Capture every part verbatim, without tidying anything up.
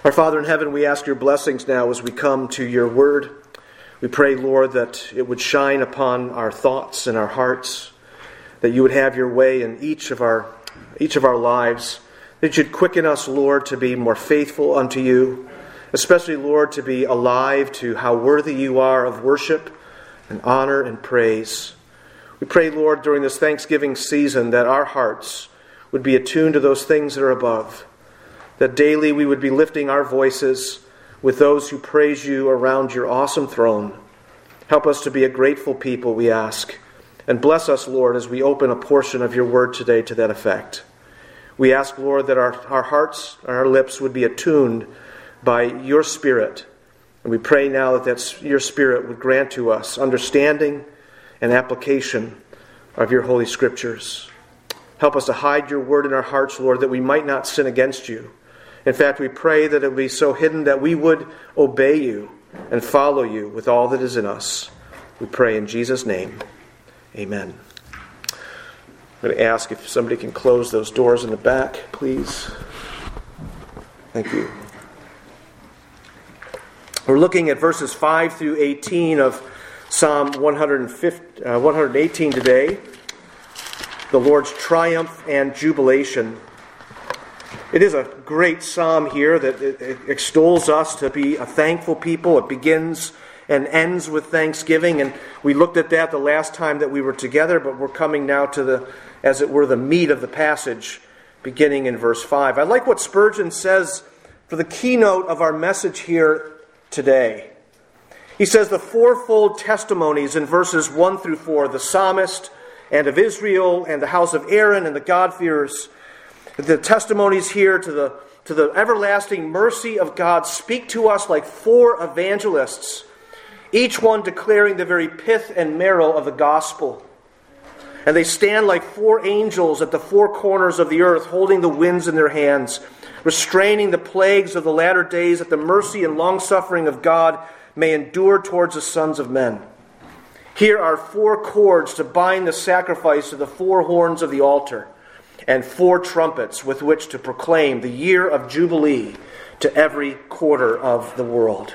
Our Father in heaven, we ask your blessings now as we come to your word. We pray, Lord, that it would shine upon our thoughts and our hearts, that you would have your way in each of our each of our lives, that you'd quicken us, Lord, to be more faithful unto you, especially, Lord, to be alive to how worthy you are of worship and honor and praise. We pray, Lord, during this Thanksgiving season that our hearts would be attuned to those things that are above, that daily we would be lifting our voices with those who praise you around your awesome throne. Help us to be a grateful people, we ask. And bless us, Lord, as we open a portion of your word today to that effect. We ask, Lord, that our, our hearts and our lips would be attuned by your Spirit. And we pray now that that's, your Spirit would grant to us understanding and application of your Holy Scriptures. Help us to hide your word in our hearts, Lord, that we might not sin against you. In fact, we pray that it would be so hidden that we would obey you and follow you with all that is in us. We pray in Jesus' name. Amen. I'm going to ask if somebody can close those doors in the back, please. Thank you. We're looking at verses five through eighteen of Psalm one eighteen today. The Lord's triumph and jubilation. It is a great psalm here that extols us to be a thankful people. It begins and ends with thanksgiving, and we looked at that the last time that we were together, but we're coming now to the, as it were, the meat of the passage, beginning in verse five. I like what Spurgeon says for the keynote of our message here today. He says the fourfold testimonies in verses one through four, the psalmist and of Israel and the house of Aaron and the God-fearers, the testimonies here to the, to the everlasting mercy of God speak to us like four evangelists, each one declaring the very pith and marrow of the gospel. And they stand like four angels at the four corners of the earth, holding the winds in their hands, restraining the plagues of the latter days, that the mercy and long-suffering of God may endure towards the sons of men. Here are four cords to bind the sacrifice to the four horns of the altar, and four trumpets with which to proclaim the year of Jubilee to every quarter of the world.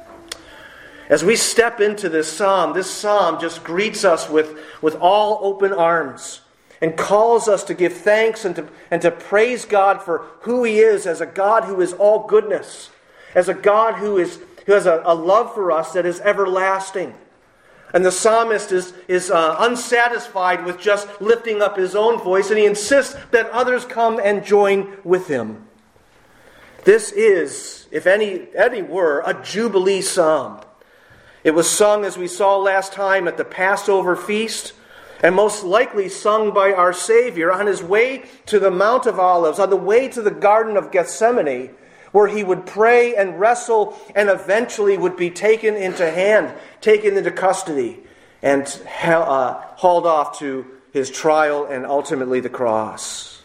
As we step into this psalm, this psalm just greets us with, with all open arms and calls us to give thanks and to, and to praise God for who He is as a God who is all goodness, as a God who is who has a, a love for us that is everlasting. And the psalmist is, is uh, unsatisfied with just lifting up his own voice, and he insists that others come and join with him. This is, if any, any were, a Jubilee psalm. It was sung, as we saw last time, at the Passover feast, and most likely sung by our Savior on his way to the Mount of Olives, on the way to the Garden of Gethsemane, where he would pray and wrestle and eventually would be taken into hand, taken into custody, and uh, hauled off to his trial and ultimately the cross.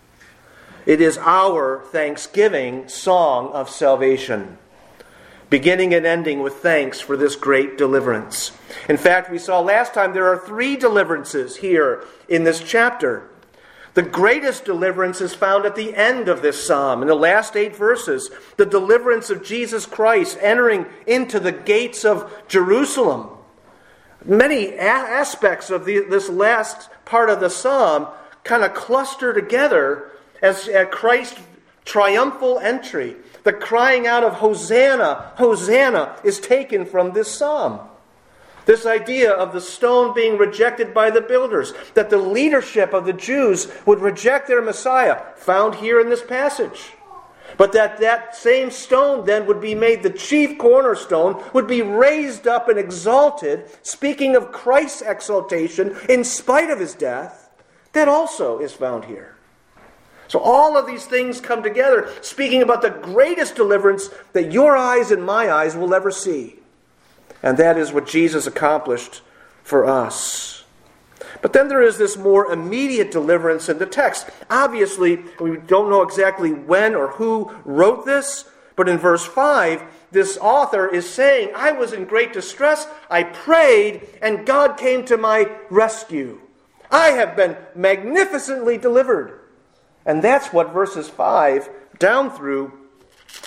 It is our thanksgiving song of salvation, beginning and ending with thanks for this great deliverance. In fact, we saw last time there are three deliverances here in this chapter. The greatest deliverance is found at the end of this psalm, in the last eight verses. The deliverance of Jesus Christ entering into the gates of Jerusalem. Many a- aspects of the, this last part of the psalm kind of cluster together as at Christ's triumphal entry. The crying out of Hosanna, Hosanna is taken from this psalm. This idea of the stone being rejected by the builders, that the leadership of the Jews would reject their Messiah, found here in this passage. But that that same stone then would be made the chief cornerstone, would be raised up and exalted, speaking of Christ's exaltation in spite of his death, that also is found here. So all of these things come together, speaking about the greatest deliverance that your eyes and my eyes will ever see. And that is what Jesus accomplished for us. But then there is this more immediate deliverance in the text. Obviously, we don't know exactly when or who wrote this, but in verse five, this author is saying, I was in great distress, I prayed, and God came to my rescue. I have been magnificently delivered. And that's what verses five down through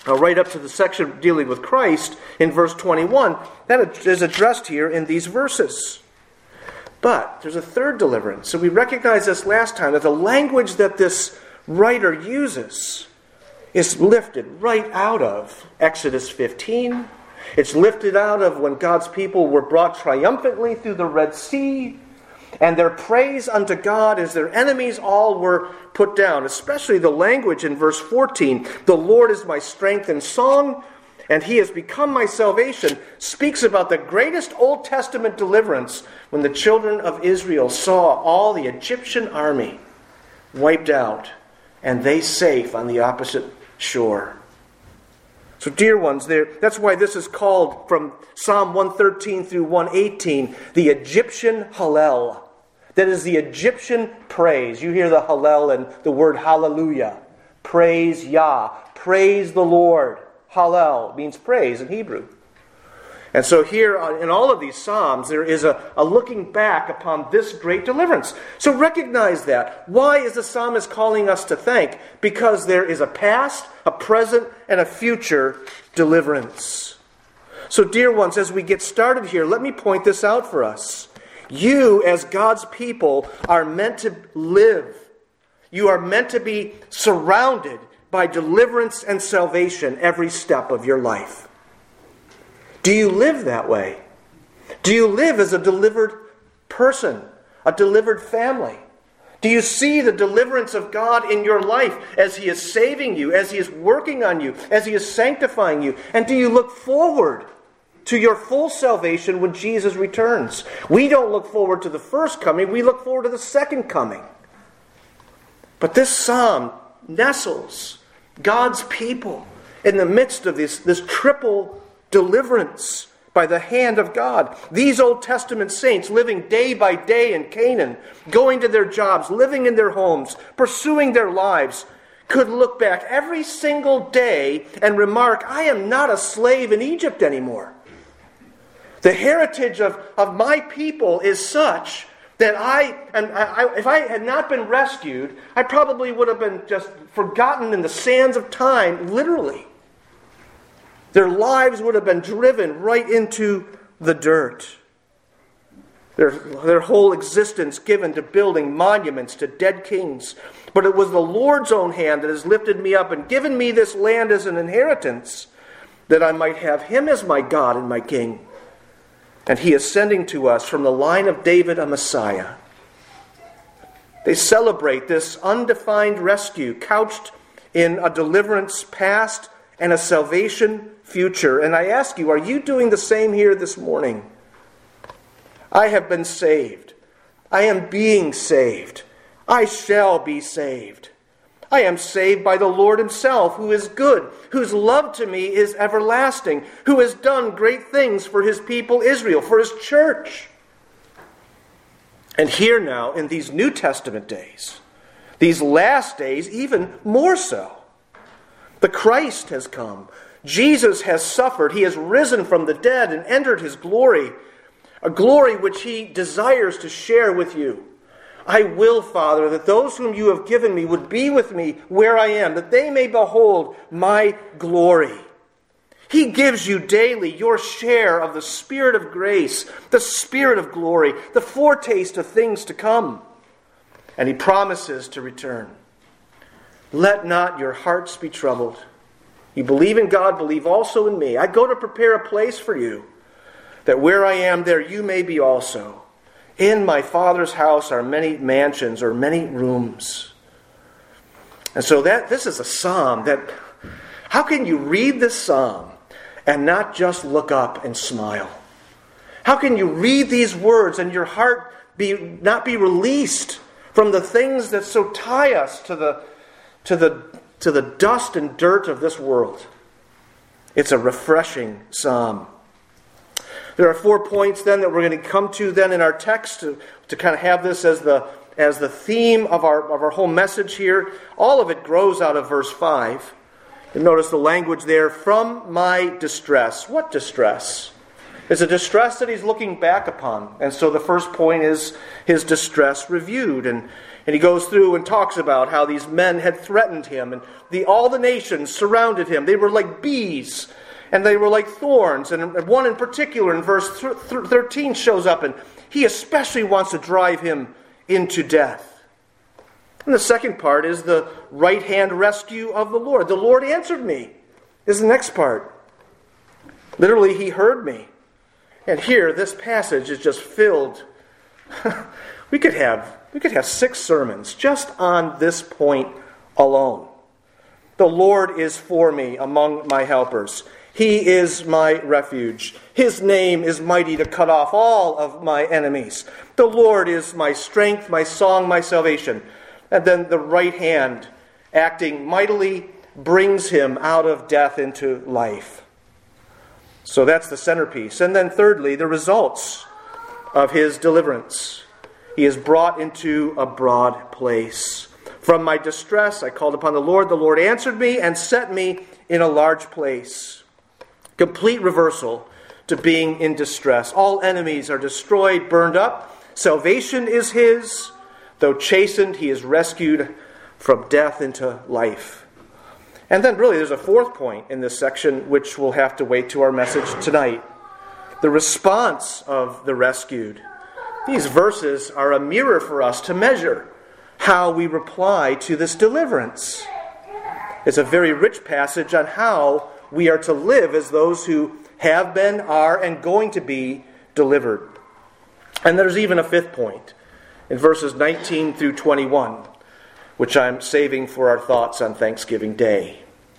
uh, right up to the section dealing with Christ in verse twenty-one, that is addressed here in these verses. But there's a third deliverance. So we recognized this last time, that the language that this writer uses is lifted right out of Exodus fifteen. It's lifted out of when God's people were brought triumphantly through the Red Sea, and their praise unto God as their enemies all were put down. Especially the language in verse fourteen, the Lord is my strength and song, and he has become my salvation, speaks about the greatest Old Testament deliverance when the children of Israel saw all the Egyptian army wiped out and they safe on the opposite shore. So dear ones, there, that's why this is called from Psalm one thirteen through one eighteen, the Egyptian Hallel. That is the Egyptian praise. You hear the Hallel and the word hallelujah. Praise Yah. Praise the Lord. Hallel means praise in Hebrew. And so here in all of these Psalms, there is a, a looking back upon this great deliverance. So recognize that. Why is the psalmist calling us to thank? Because there is a past, a present, and a future deliverance. So dear ones, as we get started here, let me point this out for us. You, as God's people, are meant to live. You are meant to be surrounded by deliverance and salvation every step of your life. Do you live that way? Do you live as a delivered person, a delivered family? Do you see the deliverance of God in your life as he is saving you, as he is working on you, as he is sanctifying you? And do you look forward to your full salvation when Jesus returns? We don't look forward to the first coming, we look forward to the second coming. But this psalm nestles God's people in the midst of this, this triple deliverance by the hand of God. These Old Testament saints living day by day in Canaan, going to their jobs, living in their homes, pursuing their lives, could look back every single day and remark, I am not a slave in Egypt anymore. The heritage of, of my people is such that I, and I, if I had not been rescued, I probably would have been just forgotten in the sands of time, literally. Their lives would have been driven right into the dirt. Their, their whole existence given to building monuments to dead kings. But it was the Lord's own hand that has lifted me up and given me this land as an inheritance, that I might have him as my God and my King. And he is sending to us from the line of David a Messiah. They celebrate this undefined rescue couched in a deliverance past and a salvation future. And I ask you, are you doing the same here this morning? I have been saved. I am being saved. I shall be saved. I am saved by the Lord himself, who is good, whose love to me is everlasting, who has done great things for his people Israel, for his church. And here now, in these New Testament days, these last days, even more so, the Christ has come. Jesus has suffered. He has risen from the dead and entered his glory, a glory which he desires to share with you. I will, Father, that those whom you have given me would be with me where I am, that they may behold my glory. He gives you daily your share of the Spirit of grace, the Spirit of glory, the foretaste of things to come. And he promises to return. Let not your hearts be troubled. You believe in God, believe also in me. I go to prepare a place for you, that where I am, there you may be also. In my Father's house are many mansions, or many rooms. And so that this is a psalm that, how can you read this psalm and not just look up and smile? How can you read these words and your heart be not be released from the things that so tie us to the to the to the dust and dirt of this world? It's a refreshing psalm. There are four points then that we're going to come to then in our text to, to kind of have this as the as the theme of our of our whole message here. All of it grows out of verse five. You notice the language there, from my distress. What distress? It's a distress that he's looking back upon. And so the first point is his distress reviewed. And, and he goes through and talks about how these men had threatened him. And the, all the nations surrounded him. They were like bees. And they were like thorns. And one in particular in verse thirteen shows up. And he especially wants to drive him into death. And the second part is the right-hand rescue of the Lord. The Lord answered me is the next part. Literally, he heard me. And here, this passage is just filled. we could have we could have six sermons just on this point alone. The Lord is for me among my helpers. He is my refuge. His name is mighty to cut off all of my enemies. The Lord is my strength, my song, my salvation. And then the right hand, acting mightily, brings him out of death into life. So that's the centerpiece. And then thirdly, the results of his deliverance. He is brought into a broad place. From my distress, I called upon the Lord. The Lord answered me and set me in a large place. Complete reversal to being in distress. All enemies are destroyed, burned up. Salvation is his. Though chastened, he is rescued from death into life. And then really there's a fourth point in this section which we'll have to wait to our message tonight. The response of the rescued. These verses are a mirror for us to measure how we reply to this deliverance. It's a very rich passage on how we are to live as those who have been, are, and going to be delivered. And there's even a fifth point in verses nineteen through twenty-one, which I'm saving for our thoughts on Thanksgiving Day.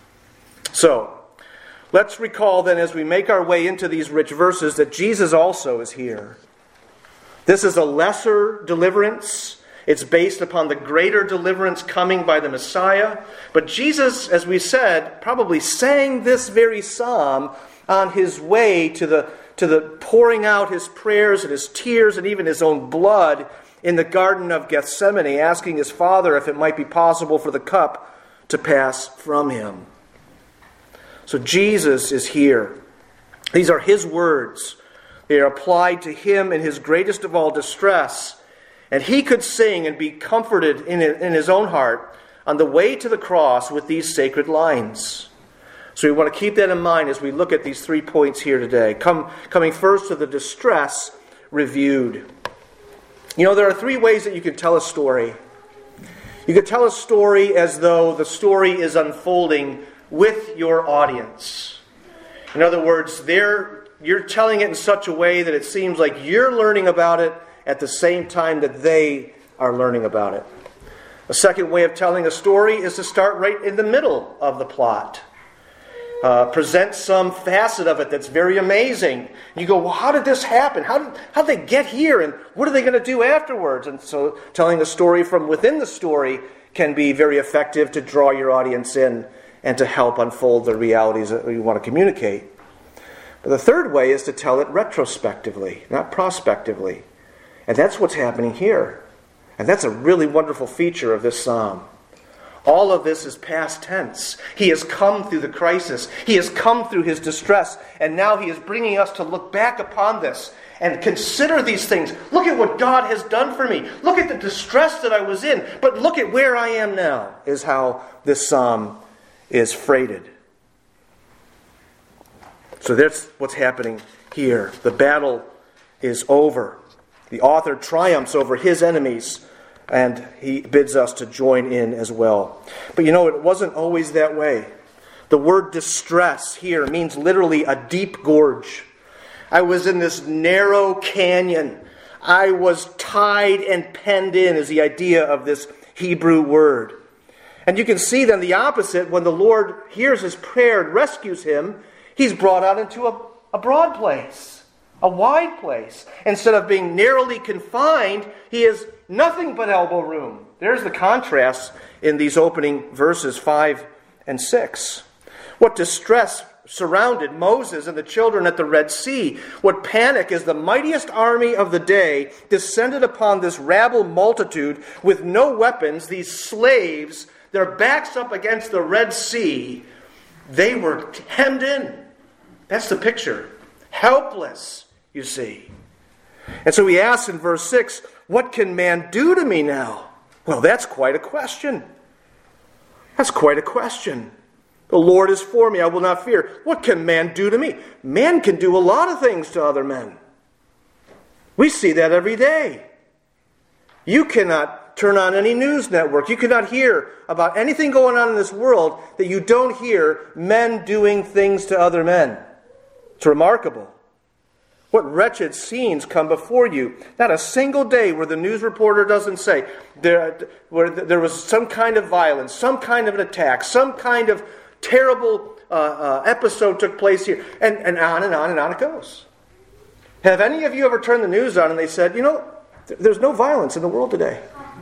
So, let's recall then as we make our way into these rich verses that Jesus also is here. This is a lesser deliverance. It's based upon the greater deliverance coming by the Messiah. But Jesus, as we said, probably sang this very psalm on his way to the, to the pouring out his prayers and his tears and even his own blood in the Garden of Gethsemane, asking his Father if it might be possible for the cup to pass from him. So Jesus is here. These are his words. They are applied to him in his greatest of all distress. And he could sing and be comforted in, in his own heart on the way to the cross with these sacred lines. So we want to keep that in mind as we look at these three points here today. Come, coming first to the distress reviewed. You know, there are three ways that you can tell a story. You can tell a story as though the story is unfolding with your audience. In other words, they're, you're telling it in such a way that it seems like you're learning about it at the same time that they are learning about it. A second way of telling a story is to start right in the middle of the plot. Uh, present some facet of it that's very amazing. You go, well, how did this happen? How did, how did they get here? And what are they going to do afterwards? And so telling a story from within the story can be very effective to draw your audience in and to help unfold the realities that you want to communicate. But the third way is to tell it retrospectively, not prospectively. And that's what's happening here. And that's a really wonderful feature of this psalm. All of this is past tense. He has come through the crisis. He has come through his distress. And now he is bringing us to look back upon this and consider these things. Look at what God has done for me. Look at the distress that I was in. But look at where I am now, is how this psalm is freighted. So that's what's happening here. The battle is over. The author triumphs over his enemies, and he bids us to join in as well. But you know, it wasn't always that way. The word distress here means literally a deep gorge. I was in this narrow canyon. I was tied and penned in is the idea of this Hebrew word. And you can see then the opposite. When the Lord hears his prayer and rescues him, he's brought out into a, a broad place. A wide place. Instead of being narrowly confined, he is nothing but elbow room. There's the contrast in these opening verses five and six. What distress surrounded Moses and the children at the Red Sea. What panic as the mightiest army of the day descended upon this rabble multitude with no weapons, these slaves, their backs up against the Red Sea. They were hemmed in. That's the picture. Helpless, you see. And so he asks in verse six, what can man do to me now? Well, that's quite a question. That's quite a question. The Lord is for me, I will not fear. What can man do to me? Man can do a lot of things to other men. We see that every day. You cannot turn on any news network. You cannot hear about anything going on in this world that you don't hear men doing things to other men. It's remarkable. What wretched scenes come before you. Not a single day where the news reporter doesn't say there, where there was some kind of violence, some kind of an attack, some kind of terrible uh, uh, episode took place here. And, and on and on and on it goes. Have any of you ever turned the news on and they said, you know, th- there's no violence in the world today.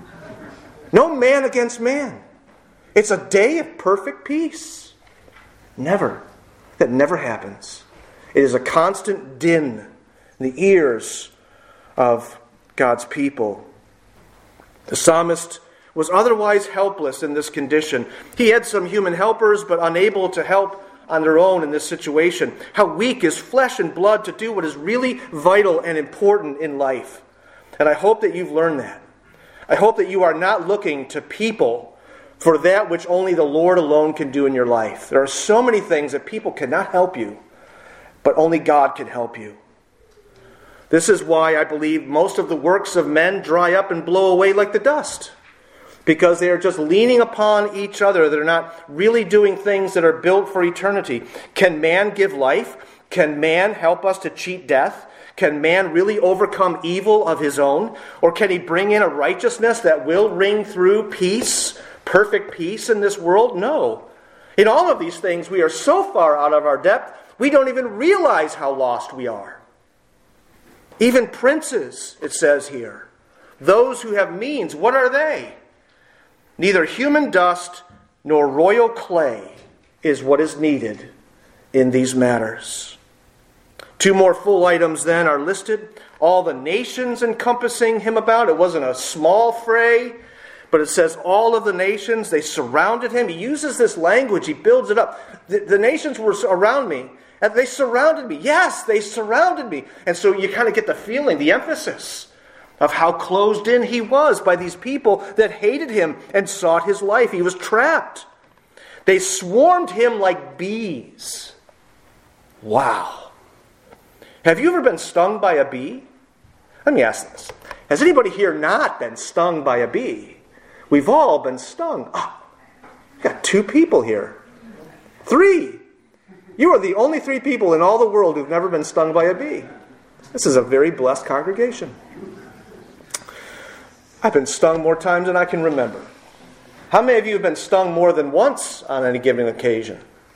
No man against man. It's a day of perfect peace. Never. That never happens. It is a constant din in the ears of God's people. The psalmist was otherwise helpless in this condition. He had some human helpers, but unable to help on their own in this situation. How weak is flesh and blood to do what is really vital and important in life. And I hope that you've learned that. I hope that you are not looking to people for that which only the Lord alone can do in your life. There are so many things that people cannot help you, but only God can help you. This is why I believe most of the works of men dry up and blow away like the dust. Because they are just leaning upon each other. They're not really doing things that are built for eternity. Can man give life? Can man help us to cheat death? Can man really overcome evil of his own? Or can he bring in a righteousness that will ring through peace, perfect peace in this world? No. In all of these things, we are so far out of our depth, we don't even realize how lost we are. Even princes, it says here, those who have means, what are they? Neither human dust nor royal clay is what is needed in these matters. Two more full items then are listed. All the nations encompassing him about. It wasn't a small fray, but it says all of the nations, they surrounded him. He uses this language, he builds it up. The, the nations were around me, and they surrounded me. Yes, they surrounded me. And so you kind of get the feeling, the emphasis of how closed in he was by these people that hated him and sought his life. He was trapped. They swarmed him like bees. Wow. Have you ever been stung by a bee? Let me ask this. Has anybody here not been stung by a bee? We've all been stung. Oh, we've got two people here. Three. You are the only three people in all the world who've never been stung by a bee. This is a very blessed congregation. I've been stung more times than I can remember. How many of you have been stung more than once on any given occasion?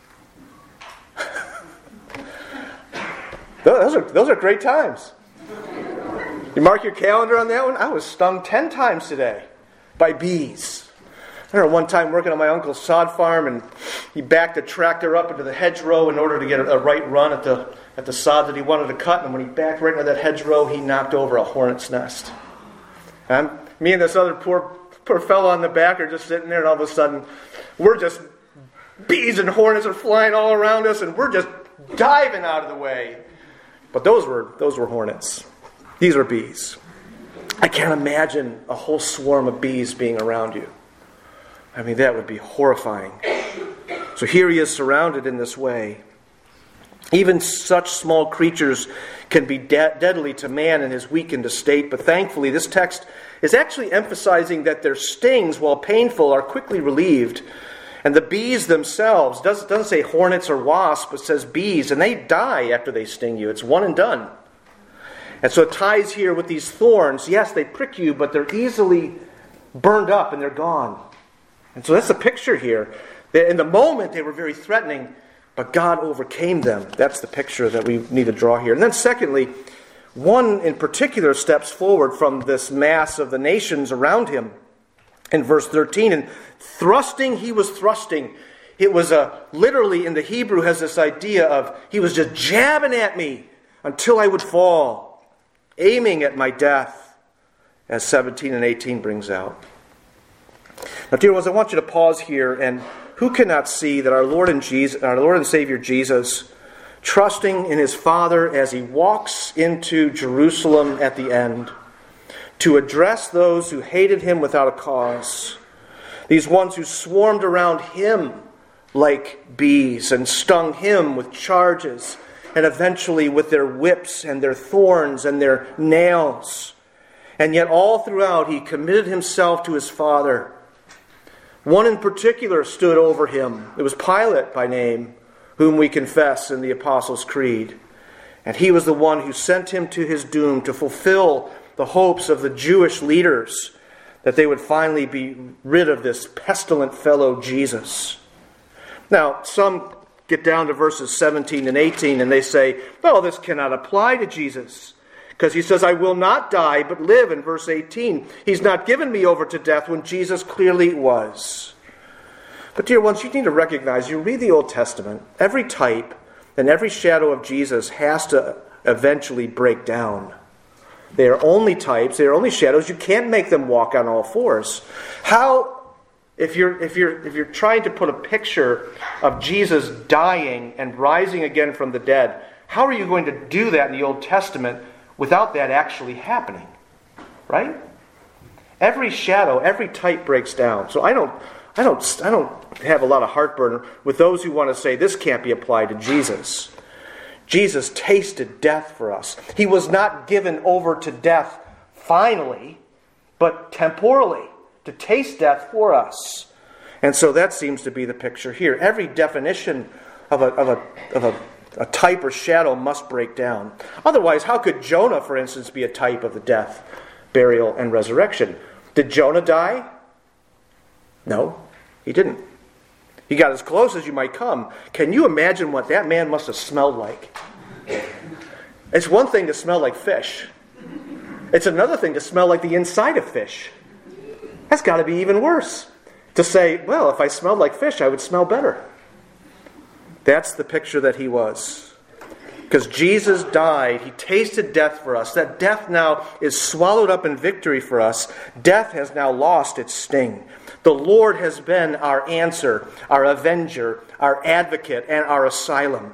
Those are, those are great times. You mark your calendar on that one? I was stung ten times today by bees. I remember one time working on my uncle's sod farm, and he backed a tractor up into the hedgerow in order to get a, a right run at the at the sod that he wanted to cut. And when he backed right into that hedgerow, he knocked over a hornet's nest. And I'm, me and this other poor poor fellow on the back are just sitting there, and all of a sudden, we're just bees and hornets are flying all around us, and we're just diving out of the way. But those were those were hornets. These were bees. I can't imagine a whole swarm of bees being around you. I mean, that would be horrifying. So here he is surrounded in this way. Even such small creatures can be de- deadly to man in his weakened estate, but thankfully this text is actually emphasizing that their stings, while painful, are quickly relieved. And the bees themselves, doesn't, doesn't say hornets or wasps, but says bees, and they die after they sting you. It's one and done. And so it ties here with these thorns. Yes, they prick you, but they're easily burned up and they're gone. And so that's the picture here. In the moment, they were very threatening, but God overcame them. That's the picture that we need to draw here. And then secondly, one in particular steps forward from this mass of the nations around him. In verse thirteen, and thrusting, he was thrusting. It was a, literally in the Hebrew has this idea of he was just jabbing at me until I would fall, aiming at my death, as seventeen and eighteen brings out. Now, dear ones, I want you to pause here, and who cannot see that our Lord and Jesus, our Lord and Savior Jesus trusting in his Father as he walks into Jerusalem at the end to address those who hated him without a cause, these ones who swarmed around him like bees and stung him with charges and eventually with their whips and their thorns and their nails. And yet all throughout he committed himself to his Father. One in particular stood over him. It was Pilate by name, whom we confess in the Apostles' Creed. And he was the one who sent him to his doom to fulfill the hopes of the Jewish leaders that they would finally be rid of this pestilent fellow Jesus. Now, some get down to verses seventeen and eighteen and they say, well, this cannot apply to Jesus. Because he says, I will not die, but live in verse eighteen. He's not given me over to death when Jesus clearly was. But dear ones, you need to recognize, you read the Old Testament, every type and every shadow of Jesus has to eventually break down. They are only types, they are only shadows. You can't make them walk on all fours. How, if you're if you're if you're trying to put a picture of Jesus dying and rising again from the dead, how are you going to do that in the Old Testament without that actually happening? Right? Every shadow, every type breaks down. So I don't I don't I don't have a lot of heartburn with those who want to say this can't be applied to Jesus. Jesus tasted death for us. He was not given over to death finally, but temporally, to taste death for us. And so that seems to be the picture here. Every definition of a, of a, of a, a type or shadow must break down. Otherwise, how could Jonah, for instance, be a type of the death, burial, and resurrection? Did Jonah die? No, he didn't. He got as close as you might come. Can you imagine what that man must have smelled like? It's one thing to smell like fish. It's another thing to smell like the inside of fish. That's got to be even worse. To say, well, if I smelled like fish, I would smell better. That's the picture that he was. Because Jesus died, he tasted death for us. That death now is swallowed up in victory for us. Death has now lost its sting. The Lord has been our answer, our avenger, our advocate, and our asylum.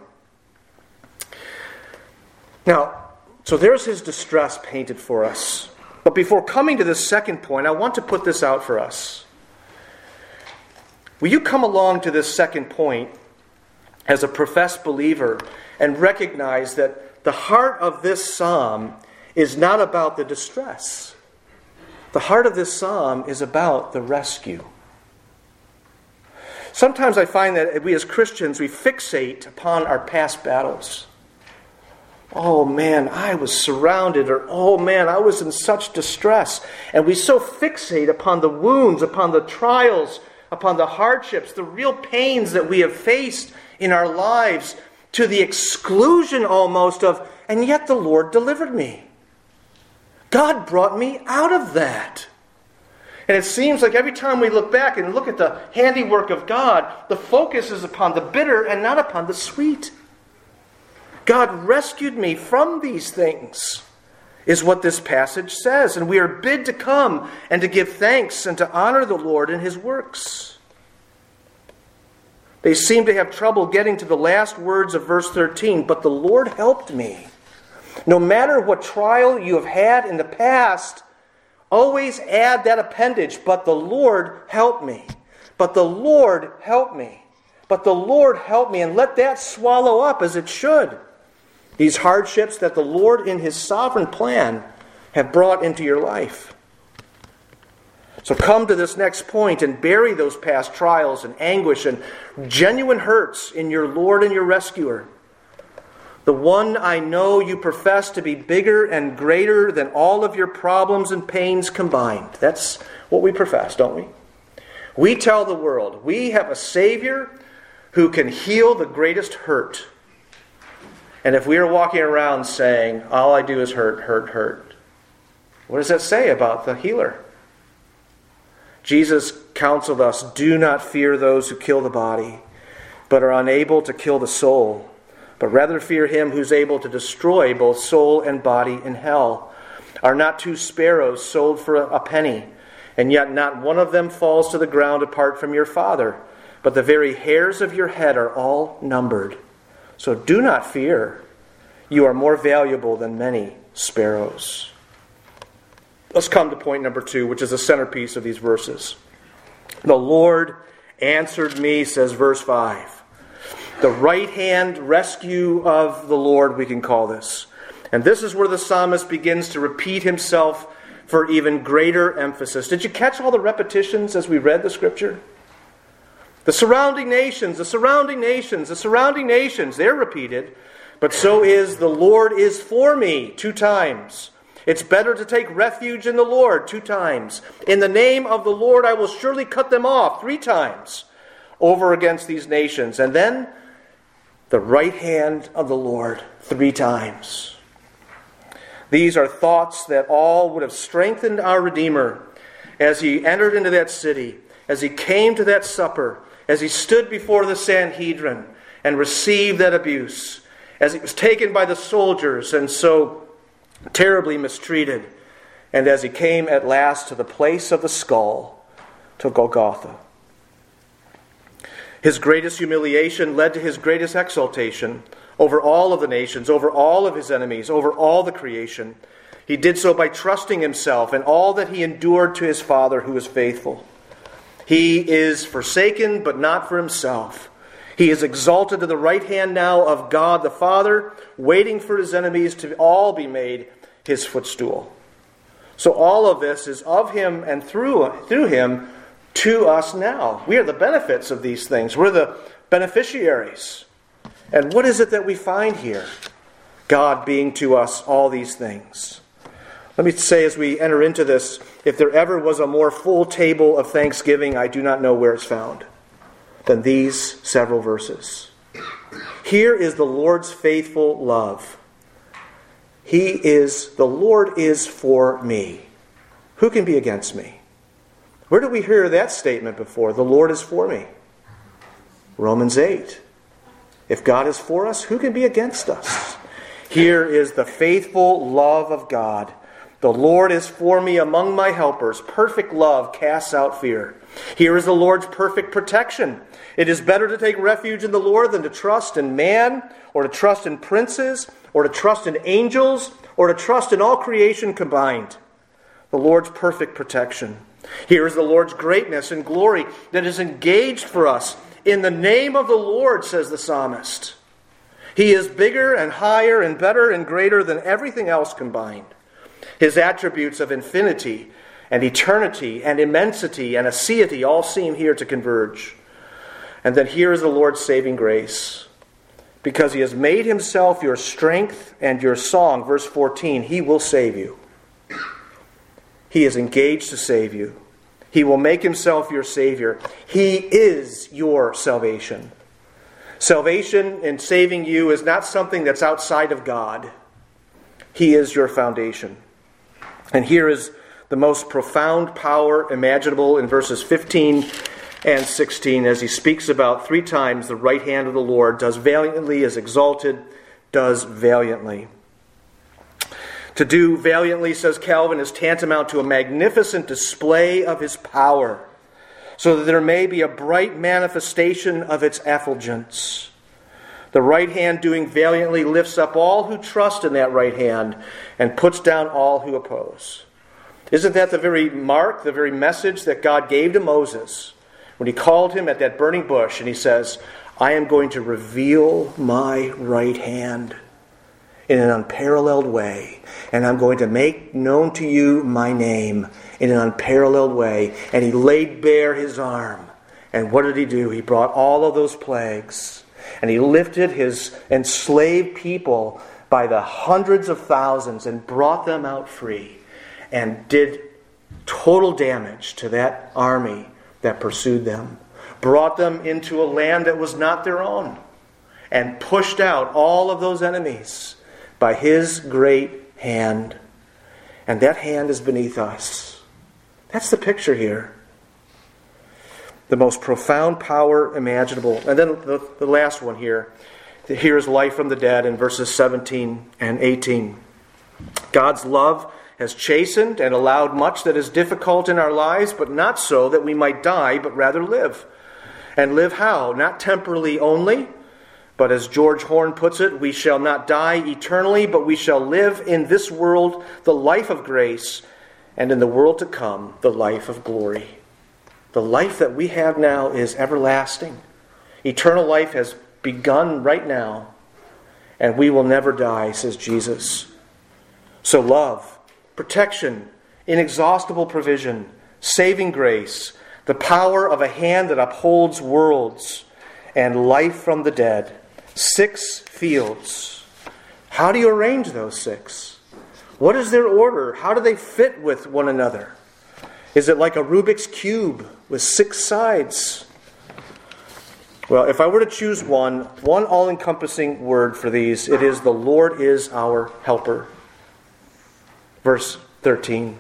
Now, so there's his distress painted for us. But before coming to this second point, I want to put this out for us. Will you come along to this second point as a professed believer and recognize that the heart of this psalm is not about the distress. The heart of this psalm is about the rescue. Sometimes I find that we as Christians, we fixate upon our past battles. Oh man, I was surrounded, or oh man, I was in such distress. And we so fixate upon the wounds, upon the trials, upon the hardships, the real pains that we have faced in our lives, to the exclusion almost of, and yet the Lord delivered me. God brought me out of that. And it seems like every time we look back and look at the handiwork of God, the focus is upon the bitter and not upon the sweet. God rescued me from these things, is what this passage says. And we are bid to come and to give thanks and to honor the Lord in his works. They seem to have trouble getting to the last words of verse thirteen, but the Lord helped me. No matter what trial you have had in the past, always add that appendage, but the Lord helped me. But the Lord helped me. But the Lord helped me. And let that swallow up as it should these hardships that the Lord in his sovereign plan have brought into your life. So come to this next point and bury those past trials and anguish and genuine hurts in your Lord and your rescuer. The one I know you profess to be bigger and greater than all of your problems and pains combined. That's what we profess, don't we? We tell the world we have a Savior who can heal the greatest hurt. And if we are walking around saying, all I do is hurt, hurt, hurt, what does that say about the healer? Jesus counseled us, do not fear those who kill the body, but are unable to kill the soul, but rather fear him who's able to destroy both soul and body in hell. Are not two sparrows sold for a penny, and yet not one of them falls to the ground apart from your Father, but the very hairs of your head are all numbered. So do not fear. You are more valuable than many sparrows. Let's come to point number two, which is the centerpiece of these verses. The Lord answered me, says verse five. The right hand rescue of the Lord, we can call this. And this is where the psalmist begins to repeat himself for even greater emphasis. Did you catch all the repetitions as we read the scripture? The surrounding nations, the surrounding nations, the surrounding nations, they're repeated. But so is the Lord is for me, two times. It's better to take refuge in the Lord, two times. In the name of the Lord I will surely cut them off, three times, over against these nations. And then the right hand of the Lord, three times. These are thoughts that all would have strengthened our Redeemer as he entered into that city, as he came to that supper, as he stood before the Sanhedrin and received that abuse, as he was taken by the soldiers and so terribly mistreated, and as he came at last to the place of the skull, to Golgotha. His greatest humiliation led to his greatest exaltation over all of the nations, over all of his enemies, over all the creation. He did so by trusting himself and all that he endured to his Father who is faithful. He is forsaken, but not for himself. He is exalted to the right hand now of God the Father, waiting for his enemies to all be made his footstool. So all of this is of him and through, through him to us now. We are the benefits of these things. We're the beneficiaries. And what is it that we find here? God being to us all these things. Let me say as we enter into this, if there ever was a more full table of thanksgiving, I do not know where it's found, than these several verses. Here is the Lord's faithful love. He is, the Lord is for me. Who can be against me? Where did we hear that statement before? The Lord is for me. Romans eight. If God is for us, who can be against us? Here is the faithful love of God. The Lord is for me among my helpers. Perfect love casts out fear. Here is the Lord's perfect protection. It is better to take refuge in the Lord than to trust in man, or to trust in princes, or to trust in angels, or to trust in all creation combined. The Lord's perfect protection. Here is the Lord's greatness and glory that is engaged for us in the name of the Lord, says the psalmist. He is bigger and higher and better and greater than everything else combined. His attributes of infinity and eternity and immensity and aseity all seem here to converge. And then here is the Lord's saving grace. Because he has made himself your strength and your song, verse fourteen, he will save you. He is engaged to save you. He will make himself your Savior. He is your salvation. Salvation and saving you is not something that's outside of God. He is your foundation. And here is the most profound power imaginable in verses fifteen and sixteen as he speaks about three times the right hand of the Lord does valiantly, is exalted, does valiantly. To do valiantly, says Calvin, is tantamount to a magnificent display of his power, so that there may be a bright manifestation of its effulgence. The right hand doing valiantly lifts up all who trust in that right hand and puts down all who oppose. Isn't that the very mark, the very message that God gave to Moses when he called him at that burning bush and he says, I am going to reveal my right hand in an unparalleled way, and I'm going to make known to you my name in an unparalleled way. And he laid bare his arm. And what did he do? He brought all of those plagues. And he lifted his enslaved people by the hundreds of thousands and brought them out free. And did total damage to that army that pursued them. Brought them into a land that was not their own. And pushed out all of those enemies by his great hand. And that hand is beneath us. That's the picture here. The most profound power imaginable. And then the, the last one here. Here is life from the dead in verses seventeen and eighteen. God's love has chastened and allowed much that is difficult in our lives, but not so that we might die, but rather live. And live how? Not temporally only, But as George Horne puts it, we shall not die eternally, but we shall live in this world the life of grace, and in the world to come, the life of glory. The life that we have now is everlasting. Eternal life has begun right now, and we will never die, says Jesus. So love, protection, inexhaustible provision, saving grace, the power of a hand that upholds worlds, and life from the dead. Six fields. How do you arrange those six? What is their order? How do they fit with one another? Is it like a Rubik's Cube with six sides? Well, if I were to choose one, one all-encompassing word for these, it is the Lord is our helper. Verse thirteen.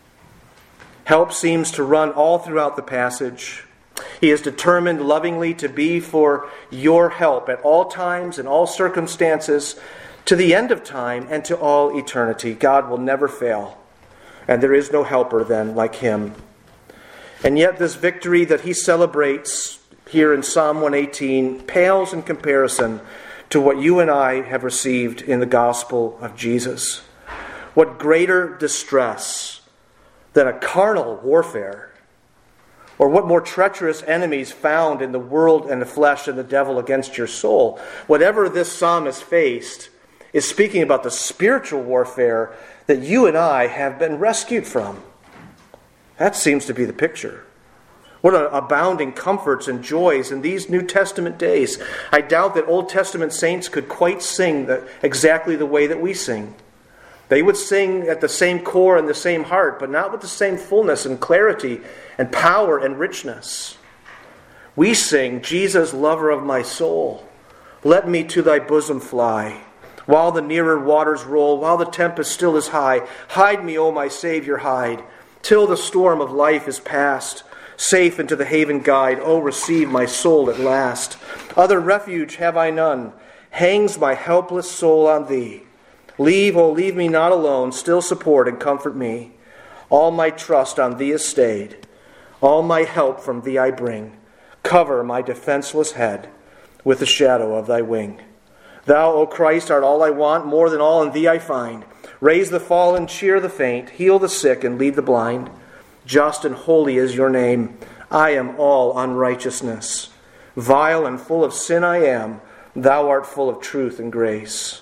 Help seems to run all throughout the passage. He is determined lovingly to be for your help at all times and all circumstances, to the end of time and to all eternity. God will never fail, and there is no helper then like him. And yet this victory that he celebrates here in Psalm one eighteen pales in comparison to what you and I have received in the gospel of Jesus. What greater distress than a carnal warfare? Or what more treacherous enemies found in the world and the flesh and the devil against your soul? Whatever this psalmist faced is speaking about the spiritual warfare that you and I have been rescued from. That seems to be the picture. What abounding comforts and joys in these New Testament days. I doubt that Old Testament saints could quite sing the, exactly the way that we sing. They would sing at the same core and the same heart, but not with the same fullness and clarity and power and richness. We sing, Jesus, lover of my soul, let me to thy bosom fly. While the nearer waters roll, while the tempest still is high, hide me, O my Savior, hide, till the storm of life is past. Safe into the haven guide, O receive my soul at last. Other refuge have I none, hangs my helpless soul on thee. Leave, oh leave me not alone, still support and comfort me. All my trust on thee is stayed, all my help from thee I bring. Cover my defenseless head with the shadow of thy wing. Thou, O Christ, art all I want, more than all in thee I find. Raise the fallen, cheer the faint, heal the sick and lead the blind. Just and holy is your name. I am all unrighteousness. Vile and full of sin I am. Thou art full of truth and grace.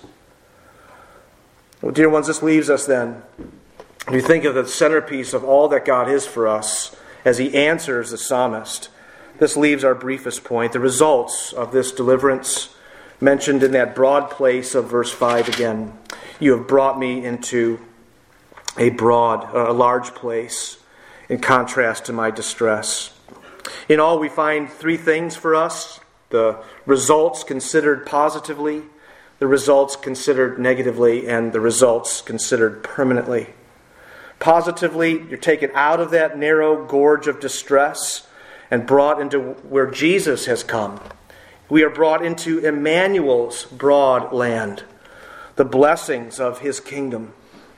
Well, dear ones, this leaves us then. You think of the centerpiece of all that God is for us as he answers the psalmist. This leaves our briefest point, the results of this deliverance mentioned in that broad place of verse five again. You have brought me into a broad, a large place, in contrast to my distress. In all, we find three things for us. The results considered positively, the results considered negatively, and the results considered permanently. Positively, you're taken out of that narrow gorge of distress and brought into where Jesus has come. We are brought into Emmanuel's broad land, the blessings of his kingdom.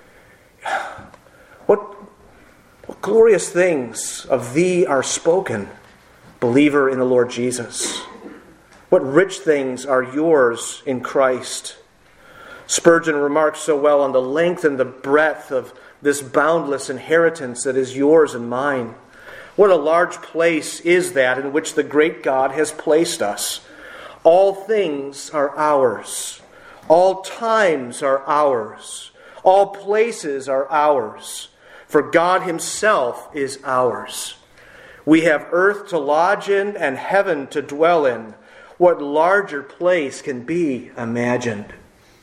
What What glorious things of thee are spoken, believer in the Lord Jesus. What rich things are yours in Christ. Spurgeon remarks so well on the length and the breadth of this boundless inheritance that is yours and mine. What a large place is that in which the great God has placed us. All things are ours. All times are ours. All places are ours. For God himself is ours. We have earth to lodge in and heaven to dwell in. What larger place can be imagined?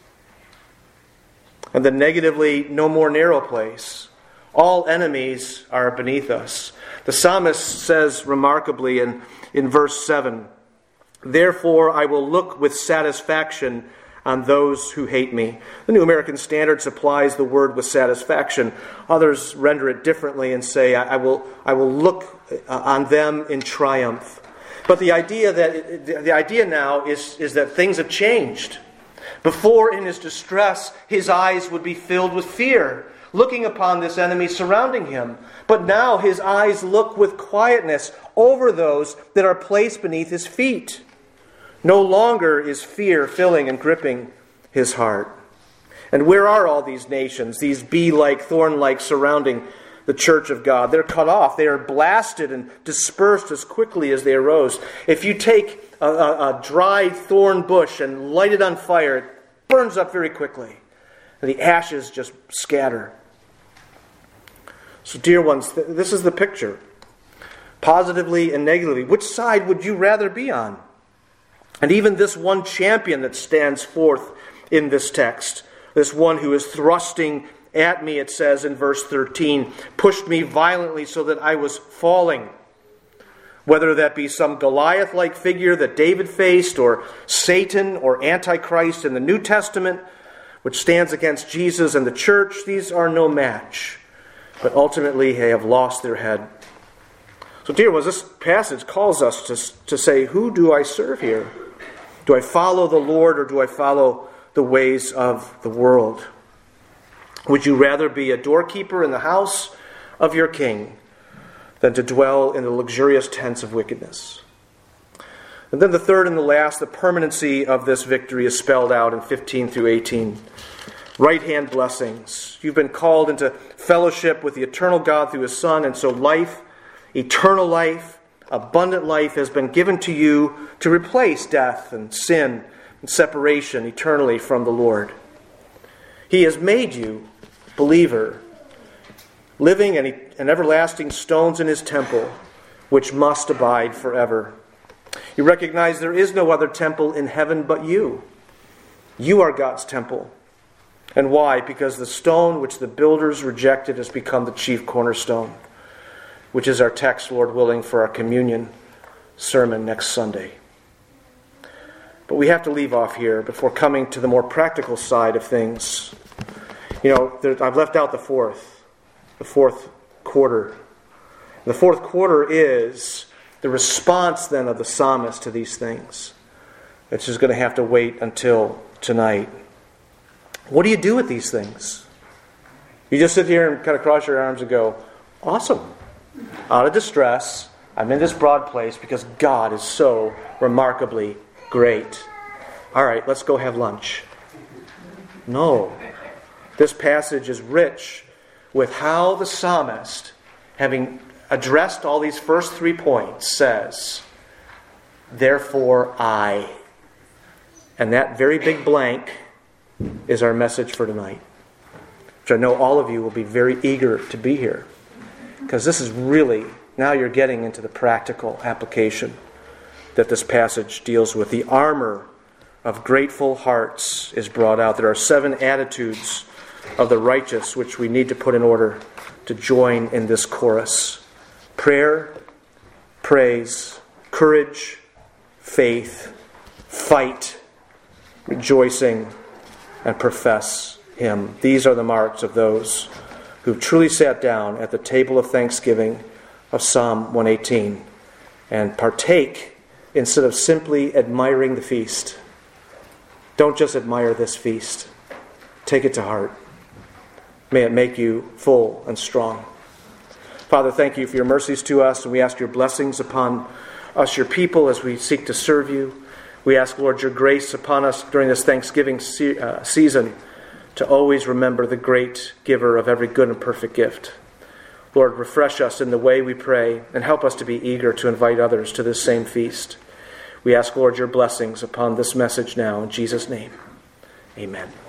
And the negatively no more narrow place. All enemies are beneath us. The psalmist says remarkably in, in verse seven, therefore I will look with satisfaction on those who hate me. The New American Standard supplies the word with satisfaction. Others render it differently and say, I, I will I will look on them in triumph. But the idea that the idea now is, is that things have changed. Before, in his distress, his eyes would be filled with fear, looking upon this enemy surrounding him. But now his eyes look with quietness over those that are placed beneath his feet. No longer is fear filling and gripping his heart. And where are all these nations, these bee-like, thorn-like surrounding the church of God? They're cut off. They are blasted and dispersed as quickly as they arose. If you take a, a, a dry thorn bush and light it on fire, it burns up very quickly. And the ashes just scatter. So, dear ones, th- this is the picture. Positively and negatively. Which side would you rather be on? And even this one champion that stands forth in this text, this one who is thrusting at me, it says in verse thirteen, pushed me violently so that I was falling. Whether that be some Goliath-like figure that David faced, or Satan or Antichrist in the New Testament, which stands against Jesus and the church, these are no match. But ultimately they have lost their head. So, dear ones, this passage calls us to, to say, who do I serve here? Do I follow the Lord, or do I follow the ways of the world? Would you rather be a doorkeeper in the house of your king than to dwell in the luxurious tents of wickedness? And then the third and the last, the permanency of this victory is spelled out in fifteen through eighteen. Right-hand blessings. You've been called into fellowship with the eternal God through His Son, and so life, eternal life, abundant life has been given to you to replace death and sin and separation eternally from the Lord. He has made you, believer, living and, and everlasting stones in His temple, which must abide forever. You recognize there is no other temple in heaven but you. You are God's temple. And why? Because the stone which the builders rejected has become the chief cornerstone, which is our text, Lord willing, for our communion sermon next Sunday. But we have to leave off here before coming to the more practical side of things. You know, there, I've left out the fourth, the fourth quarter. The fourth quarter is the response then of the psalmist to these things. It's just going to have to wait until tonight. What do you do with these things? You just sit here and kind of cross your arms and go, awesome. Out of distress, I'm in this broad place because God is so remarkably great. All right, let's go have lunch. No. This passage is rich with how the psalmist, having addressed all these first three points, says, therefore I. And that very big blank is our message for tonight, which I know all of you will be very eager to be here. Because this is really, now you're getting into the practical application that this passage deals with. The armor of grateful hearts is brought out. There are seven attitudes of the righteous which we need to put in order to join in this chorus. Prayer, praise, courage, faith, fight, rejoicing, and profess Him. These are the marks of those who truly sat down at the table of thanksgiving of Psalm one eighteen and partake instead of simply admiring the feast. Don't just admire this feast. Take it to heart. May it make you full and strong. Father, thank you for your mercies to us, and we ask your blessings upon us, your people, as we seek to serve you. We ask, Lord, your grace upon us during this Thanksgiving se- uh, season to always remember the great giver of every good and perfect gift. Lord, refresh us in the way we pray and help us to be eager to invite others to this same feast. We ask, Lord, your blessings upon this message now in Jesus' name. Amen.